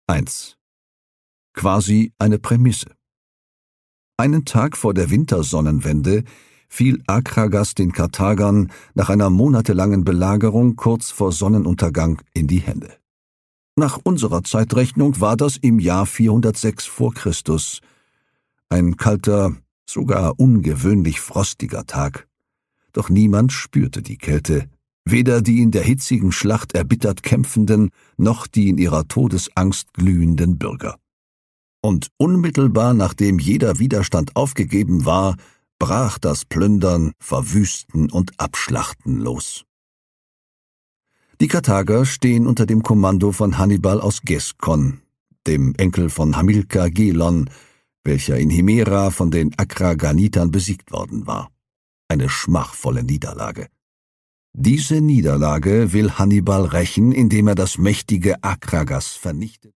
1. Quasi eine Prämisse. Einen Tag vor der Wintersonnenwende fiel Akragas den Karthagern nach einer monatelangen Belagerung kurz vor Sonnenuntergang in die Hände. Nach unserer Zeitrechnung war das im Jahr 406 vor Christus. Ein kalter, sogar ungewöhnlich frostiger Tag. Doch niemand spürte die Kälte, weder die in der hitzigen Schlacht erbittert Kämpfenden, noch die in ihrer Todesangst glühenden Bürger. Und unmittelbar nachdem jeder Widerstand aufgegeben war, brach das Plündern, Verwüsten und Abschlachten los. Die Karthager stehen unter dem Kommando von Hannibal aus Geskon, dem Enkel von Hamilkar Gelon, welcher in Himera von den Akraganitern besiegt worden war. Eine schmachvolle Niederlage. Diese Niederlage will Hannibal rächen, indem er das mächtige Akragas vernichtet.